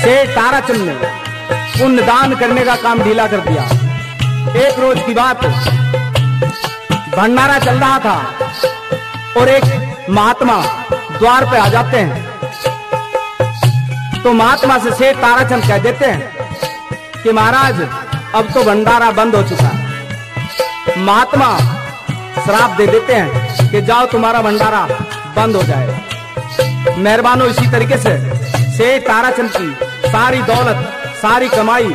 सेठ ताराचंद ने पुण्य दान करने का काम ढीला कर दिया। एक रोज की बात, भंडारा चल रहा था और एक महात्मा द्वार पे आ जाते हैं। तो महात्मा से सेठ ताराचंद कह देते हैं कि महाराज अब तो भंडारा बंद हो चुका है। महात्मा श्राप दे देते हैं कि जाओ तुम्हारा भंडारा बंद हो जाए। मेहरबानो इसी तरीके से सेठ ताराचंद की सारी दौलत, सारी कमाई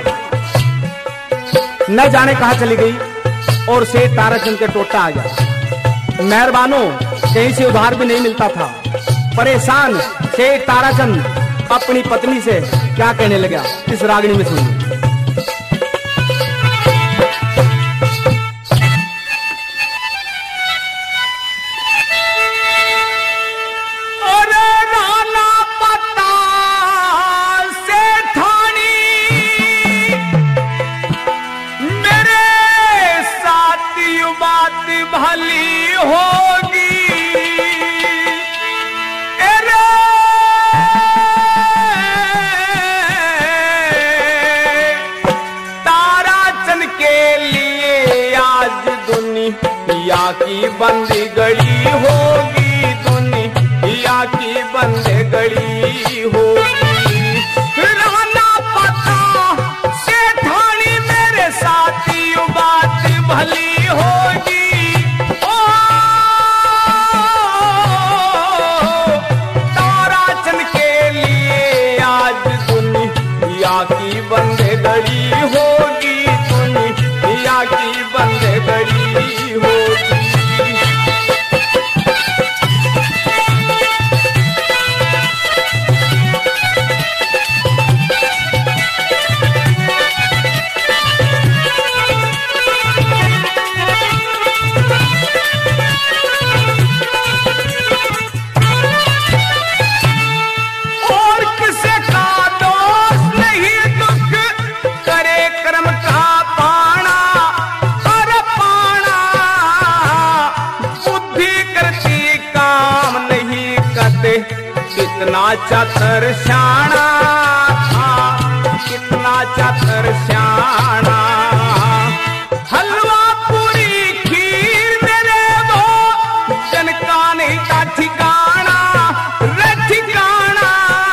न जाने कहां चली गई और सेठ ताराचंद के टोटा आ गया। मेहरबानो कहीं से उधार भी नहीं मिलता था। परेशान सेठ ताराचंद अपनी पत्नी से क्या कहने लगा, इस रागनी में सुनिए। भली होगी ताराचंद के लिए आज दुनिया की बंद गड़ी होगी, दुनिया की बंद गड़ी होगी। राना पता सेठानी मेरे साथी बात भली होगी। की बंद गड़ी होगी, दुनिया की बंद गड़ी होगी। और किसे का दोष नहीं, दुख करे कर्म का पाना, पर पाना बुद्धि करती काम नहीं करते। कितना चतुर श्याणा था, कितना चतुर श्याणा। हलवा पूरी खीर मेरे वो जनका नहीं था ठिकाना, रे ठिकाना।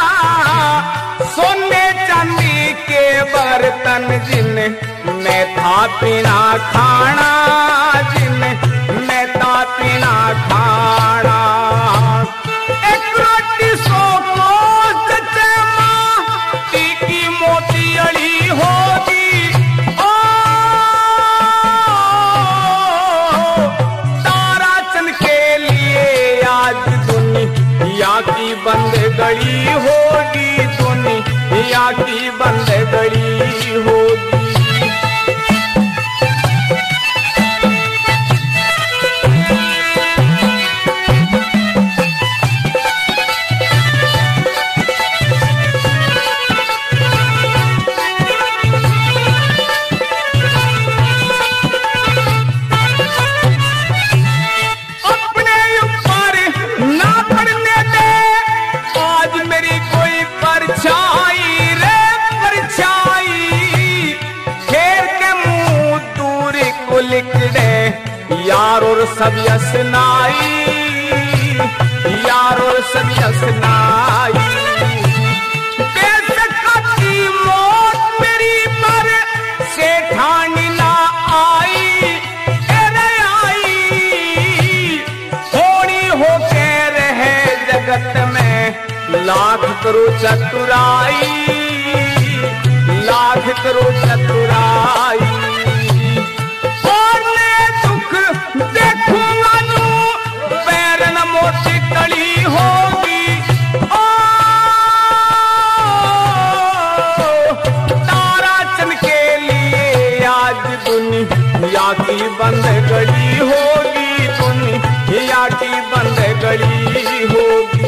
सोने चांदी के बर्तन जिन मैं था पीना खाना, जिन मैं था पीना खाना। एक रोटी सो को जचे माटी की मोती अड़ी होगी। ओ ताराचंद के लिए आज दुनिया की बंद गड़ी होगी, दुनिया की बंद गड़ी होगी। अपने ऊपर ना पड़ने दे आज मेरी कोई परछाई, रे परछाई। खेर के मुंह दूर को लिखड़े यार और सब यसनाई, यार और सब यसनाई। बेशक्कती मौत मेरी पर सेठानी ना आई, अरे आई। थोड़ी होके रहे जगत में लाख करो चतुराई, लाख करो चतुराई। और मैं दुख देखूंगा नू पैर न मोती कड़ी होगी। ओ ताराचंद के लिए आज दुनिया की बंद गड़ी होगी, दुनिया की बंद गड़ी होगी।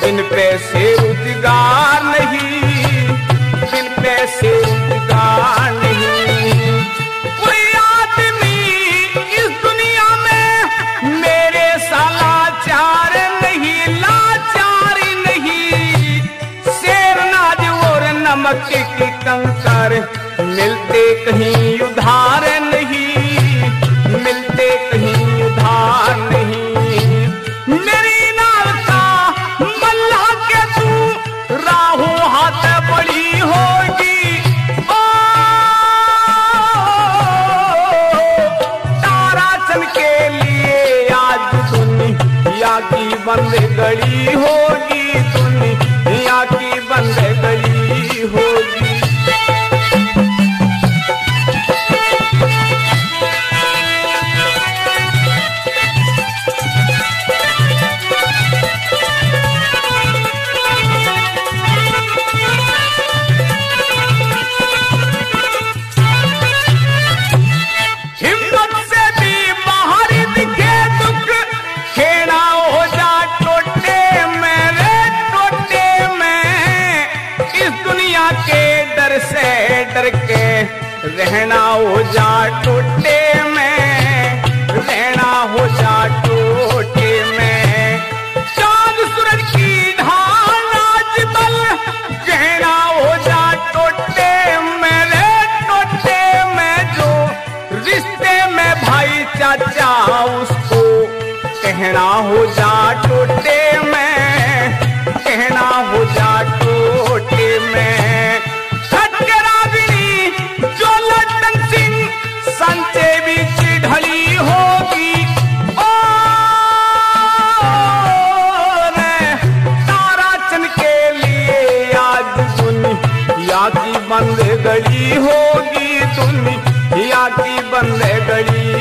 बिन पैसे रोजगार नहीं, बिन पैसे रोजगार नहीं। कोई आदमी इस दुनिया में मेरे सा लाचार नहीं, लाचार नहीं। शेर नाज और नमक की कंकर मिलते कहीं उधार नहीं, मिलते कहीं उधार नहीं। मेरी नाव का मल्ला के तू राहु हाथ बड़ी होगी। ओ तारा चंद के लिए आज दुनिया की बंद गड़ी होगी, दुनिया की बंद गड़ी होगी। डर के रहना हो जा टोटे में, रहना हो जा टोटे में। चांद सूरज की ढाल आज बल कहना हो जा टोटे में, रे टोटे में। जो रिश्ते में भाई चाचा उसको कहना हो जा टोटे में, कहना हो जा टोटे में। संचे बीच ढली होगी। ओ रे तारा चंद के लिए आज दुनिया की बंद गड़ी होगी, दुनिया की बंद गड़ी